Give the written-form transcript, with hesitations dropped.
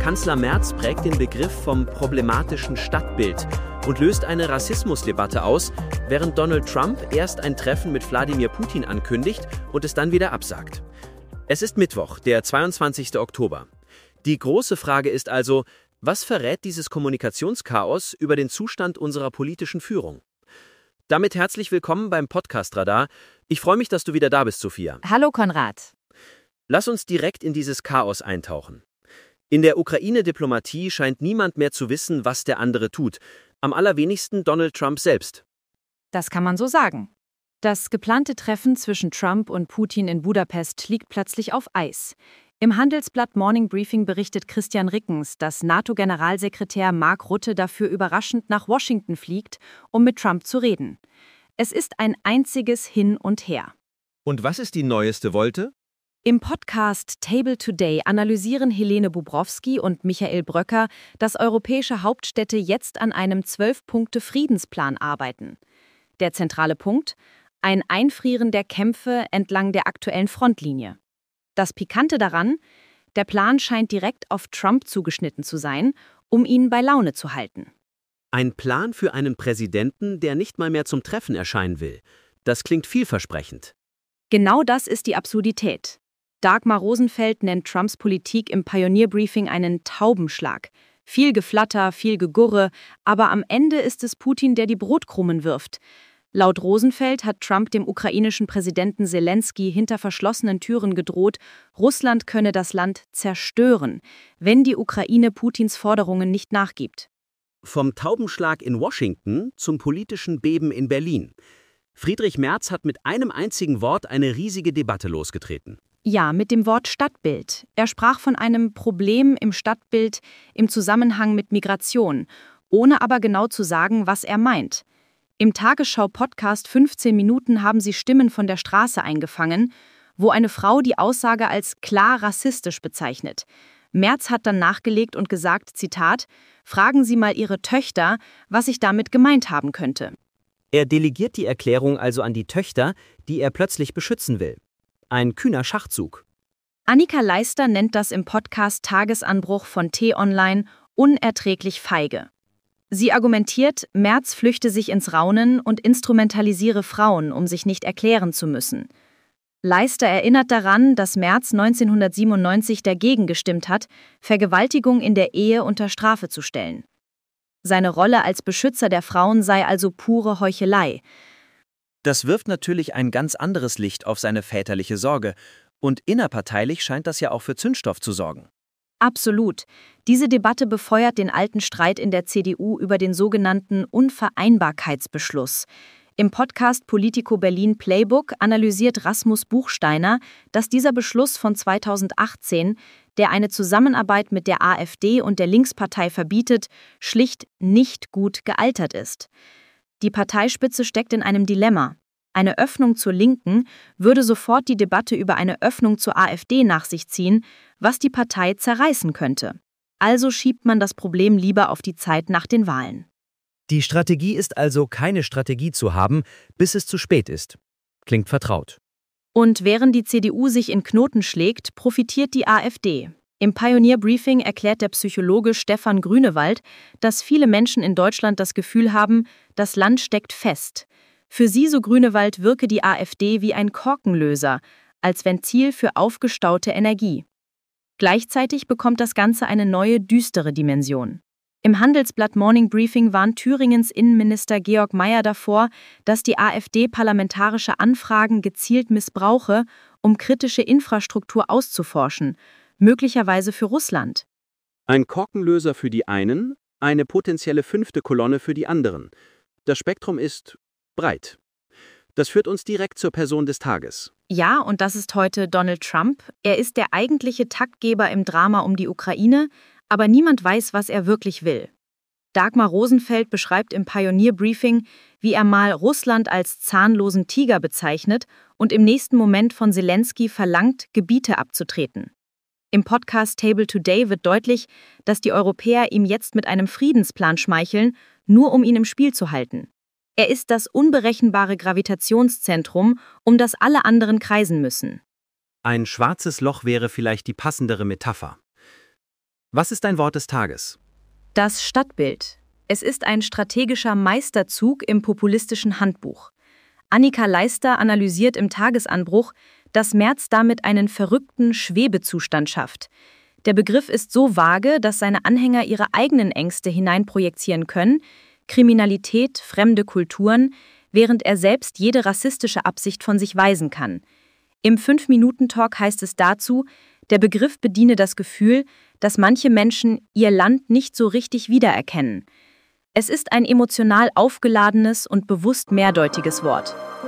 Kanzler Merz prägt den Begriff vom problematischen Stadtbild und löst eine Rassismusdebatte aus, während Donald Trump erst ein Treffen mit Wladimir Putin ankündigt und es dann wieder absagt. Es ist Mittwoch, der 22. Oktober. Die große Frage ist also, was verrät dieses Kommunikationschaos über den Zustand unserer politischen Führung? Damit herzlich willkommen beim Podcast Radar. Ich freue mich, dass du wieder da bist, Sophia. Hallo Konrad. Lass uns direkt in dieses Chaos eintauchen. In der Ukraine-Diplomatie scheint niemand mehr zu wissen, was der andere tut. Am allerwenigsten Donald Trump selbst. Das kann man so sagen. Das geplante Treffen zwischen Trump und Putin in Budapest liegt plötzlich auf Eis. Im Handelsblatt Morning Briefing berichtet Christian Rickens, dass NATO-Generalsekretär Mark Rutte dafür überraschend nach Washington fliegt, um mit Trump zu reden. Es ist ein einziges Hin und Her. Und was ist die neueste Wolte? Im Podcast Table Today analysieren Helene Bubrowski und Michael Bröcker, dass europäische Hauptstädte jetzt an einem 12-Punkte-Friedensplan arbeiten. Der zentrale Punkt? Ein Einfrieren der Kämpfe entlang der aktuellen Frontlinie. Das Pikante daran? Der Plan scheint direkt auf Trump zugeschnitten zu sein, um ihn bei Laune zu halten. Ein Plan für einen Präsidenten, der nicht mal mehr zum Treffen erscheinen will. Das klingt vielversprechend. Genau das ist die Absurdität. Dagmar Rosenfeld nennt Trumps Politik im Pioneer-Briefing einen Taubenschlag. Viel Geflatter, viel Gegurre, aber am Ende ist es Putin, der die Brotkrumen wirft. Laut Rosenfeld hat Trump dem ukrainischen Präsidenten Selensky hinter verschlossenen Türen gedroht, Russland könne das Land zerstören, wenn die Ukraine Putins Forderungen nicht nachgibt. Vom Taubenschlag in Washington zum politischen Beben in Berlin. Friedrich Merz hat mit einem einzigen Wort eine riesige Debatte losgetreten. Ja, mit dem Wort Stadtbild. Er sprach von einem Problem im Stadtbild im Zusammenhang mit Migration, ohne aber genau zu sagen, was er meint. Im Tagesschau-Podcast 15 Minuten haben sie Stimmen von der Straße eingefangen, wo eine Frau die Aussage als klar rassistisch bezeichnet. Merz hat dann nachgelegt und gesagt, Zitat, fragen Sie mal Ihre Töchter, was ich damit gemeint haben könnte. Er delegiert die Erklärung also an die Töchter, die er plötzlich beschützen will. Ein kühner Schachzug. Annika Leister nennt das im Podcast Tagesanbruch von T-Online unerträglich feige. Sie argumentiert, Merz flüchte sich ins Raunen und instrumentalisiere Frauen, um sich nicht erklären zu müssen. Leister erinnert daran, dass Merz 1997 dagegen gestimmt hat, Vergewaltigung in der Ehe unter Strafe zu stellen. Seine Rolle als Beschützer der Frauen sei also pure Heuchelei. Das wirft natürlich ein ganz anderes Licht auf seine väterliche Sorge. Und innerparteilich scheint das ja auch für Zündstoff zu sorgen. Absolut. Diese Debatte befeuert den alten Streit in der CDU über den sogenannten Unvereinbarkeitsbeschluss. Im Podcast Politico Berlin Playbook analysiert Rasmus Buchsteiner, dass dieser Beschluss von 2018, der eine Zusammenarbeit mit der AfD und der Linkspartei verbietet, schlicht nicht gut gealtert ist. Die Parteispitze steckt in einem Dilemma. Eine Öffnung zur Linken würde sofort die Debatte über eine Öffnung zur AfD nach sich ziehen, was die Partei zerreißen könnte. Also schiebt man das Problem lieber auf die Zeit nach den Wahlen. Die Strategie ist also, keine Strategie zu haben, bis es zu spät ist. Klingt vertraut. Und während die CDU sich in Knoten schlägt, profitiert die AfD. Im Pioneer-Briefing erklärt der Psychologe Stefan Grünewald, dass viele Menschen in Deutschland das Gefühl haben, das Land steckt fest. Für sie, so Grünewald, wirke die AfD wie ein Korkenlöser, als Ventil für aufgestaute Energie. Gleichzeitig bekommt das Ganze eine neue, düstere Dimension. Im Handelsblatt Morning Briefing warnt Thüringens Innenminister Georg Mayer davor, dass die AfD parlamentarische Anfragen gezielt missbrauche, um kritische Infrastruktur auszuforschen, möglicherweise für Russland. Ein Korkenlöser für die einen, eine potenzielle fünfte Kolonne für die anderen. Das Spektrum ist breit. Das führt uns direkt zur Person des Tages. Ja, und das ist heute Donald Trump. Er ist der eigentliche Taktgeber im Drama um die Ukraine, aber niemand weiß, was er wirklich will. Dagmar Rosenfeld beschreibt im Pioneer-Briefing, wie er mal Russland als zahnlosen Tiger bezeichnet und im nächsten Moment von Selensky verlangt, Gebiete abzutreten. Im Podcast Table Today wird deutlich, dass die Europäer ihm jetzt mit einem Friedensplan schmeicheln, nur um ihn im Spiel zu halten. Er ist das unberechenbare Gravitationszentrum, um das alle anderen kreisen müssen. Ein schwarzes Loch wäre vielleicht die passendere Metapher. Was ist dein Wort des Tages? Das Stadtbild. Es ist ein strategischer Meisterzug im populistischen Handbuch. Annika Leister analysiert im Tagesanbruch, dass Merz damit einen verrückten Schwebezustand schafft. Der Begriff ist so vage, dass seine Anhänger ihre eigenen Ängste hineinprojizieren können, Kriminalität, fremde Kulturen, während er selbst jede rassistische Absicht von sich weisen kann. Im 5-Minuten-Talk heißt es dazu, der Begriff bediene das Gefühl, dass manche Menschen ihr Land nicht so richtig wiedererkennen. Es ist ein emotional aufgeladenes und bewusst mehrdeutiges Wort.